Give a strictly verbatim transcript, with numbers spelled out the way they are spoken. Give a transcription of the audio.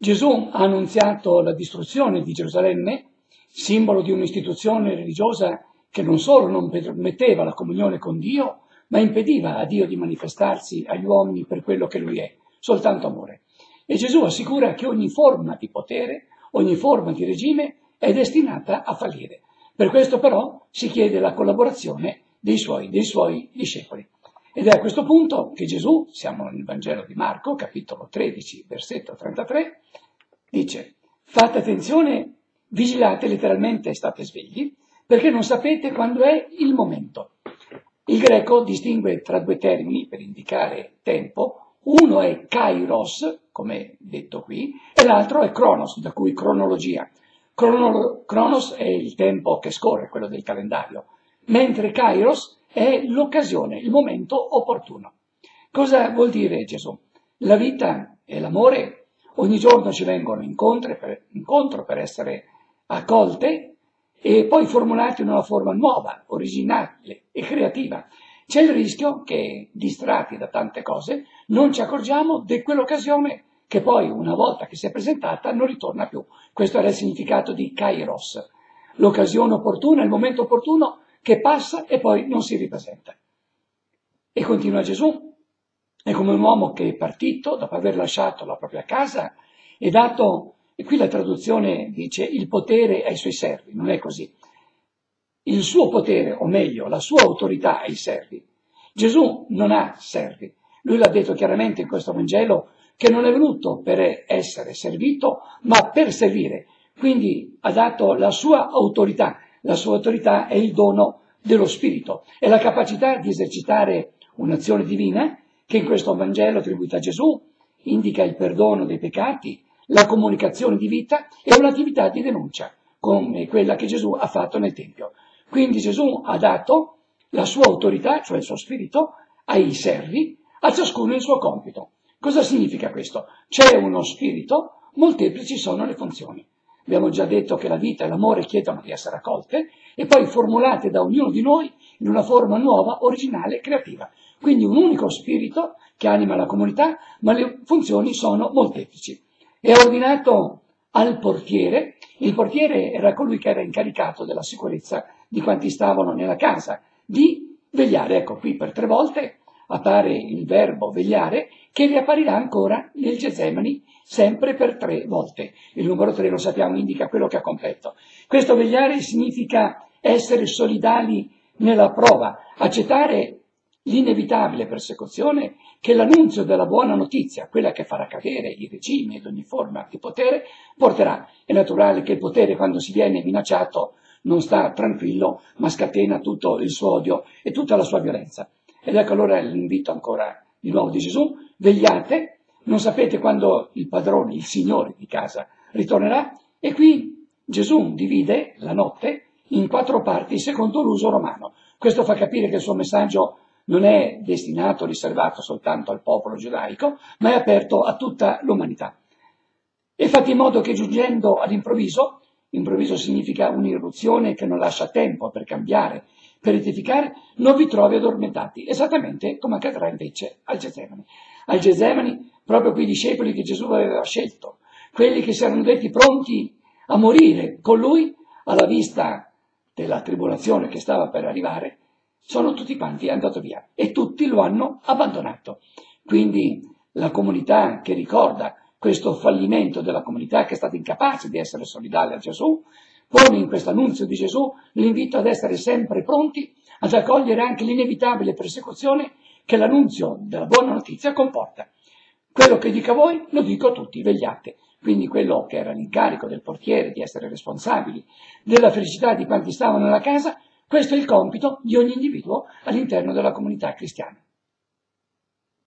Gesù ha annunziato la distruzione di Gerusalemme, simbolo di un'istituzione religiosa che non solo non permetteva la comunione con Dio, ma impediva a Dio di manifestarsi agli uomini per quello che Lui è, soltanto amore. E Gesù assicura che ogni forma di potere, ogni forma di regime è destinata a fallire. Per questo però si chiede la collaborazione dei suoi, dei suoi discepoli. Ed è a questo punto che Gesù, siamo nel Vangelo di Marco, capitolo tredici, versetto trentatré, dice: fate attenzione, vigilate, letteralmente state svegli, perché non sapete quando è il momento. Il greco distingue tra due termini per indicare tempo. Uno è kairos, come detto qui, e l'altro è chronos, da cui cronologia. Crono, Cronos è il tempo che scorre, quello del calendario, mentre kairos è l'occasione, il momento opportuno. Cosa vuol dire Gesù? La vita e l'amore ogni giorno ci vengono incontro per, incontro per essere accolte e poi formulate in una forma nuova, originale e creativa. C'è il rischio che, distratti da tante cose, non ci accorgiamo di quell'occasione che poi, una volta che si è presentata, non ritorna più. Questo era il significato di kairos, l'occasione opportuna, il momento opportuno che passa e poi non si ripresenta. E continua Gesù, è come un uomo che è partito dopo aver lasciato la propria casa e dato, e qui la traduzione dice, il potere ai suoi servi, non è così. Il suo potere, o meglio, la sua autorità ai servi. Gesù non ha servi. Lui l'ha detto chiaramente in questo Vangelo che non è venuto per essere servito, ma per servire. Quindi ha dato la sua autorità. La sua autorità è il dono dello Spirito, è la capacità di esercitare un'azione divina che in questo Vangelo attribuita a Gesù indica il perdono dei peccati, la comunicazione di vita e un'attività di denuncia, come quella che Gesù ha fatto nel Tempio. Quindi Gesù ha dato la sua autorità, cioè il suo Spirito, ai servi, a ciascuno il suo compito. Cosa significa questo? C'è uno Spirito, molteplici sono le funzioni. Abbiamo già detto che la vita e l'amore chiedono di essere accolte e poi formulate da ognuno di noi in una forma nuova, originale e creativa. Quindi un unico spirito che anima la comunità, ma le funzioni sono molteplici. È ordinato al portiere. Il portiere era colui che era incaricato della sicurezza di quanti stavano nella casa, di vegliare. Ecco, qui per tre volte appare il verbo vegliare, che riapparirà ancora nel Getsemani, sempre per tre volte. Il numero tre, lo sappiamo, indica quello che ha completo. Questo vegliare significa essere solidali nella prova, accettare l'inevitabile persecuzione che l'annunzio della buona notizia, quella che farà cadere i regimi ed ogni forma di potere, porterà. È naturale che il potere, quando si viene minacciato, non sta tranquillo, ma scatena tutto il suo odio e tutta la sua violenza. Ed ecco allora l'invito ancora di nuovo di Gesù: vegliate, non sapete quando il padrone, il signore di casa ritornerà. E qui Gesù divide la notte in quattro parti secondo l'uso romano. Questo fa capire che il suo messaggio non è destinato, riservato soltanto al popolo giudaico, ma è aperto a tutta l'umanità. E fate in modo che, giungendo all'improvviso, improvviso significa un'irruzione che non lascia tempo per cambiare, per rettificare, non vi trovi addormentati, esattamente come accadrà invece al Getsemani. Al Getsemani, proprio quei discepoli che Gesù aveva scelto, quelli che si erano detti pronti a morire con lui alla vista della tribolazione che stava per arrivare, sono tutti quanti andati via e tutti lo hanno abbandonato. Quindi la comunità che ricorda questo fallimento della comunità che è stata incapace di essere solidale a Gesù, pone in questo annunzio di Gesù l'invito ad essere sempre pronti ad accogliere anche l'inevitabile persecuzione che l'annunzio della buona notizia comporta. Quello che dico a voi lo dico a tutti, vegliate. Quindi quello che era l'incarico del portiere di essere responsabili della felicità di quanti stavano nella casa, questo è il compito di ogni individuo all'interno della comunità cristiana.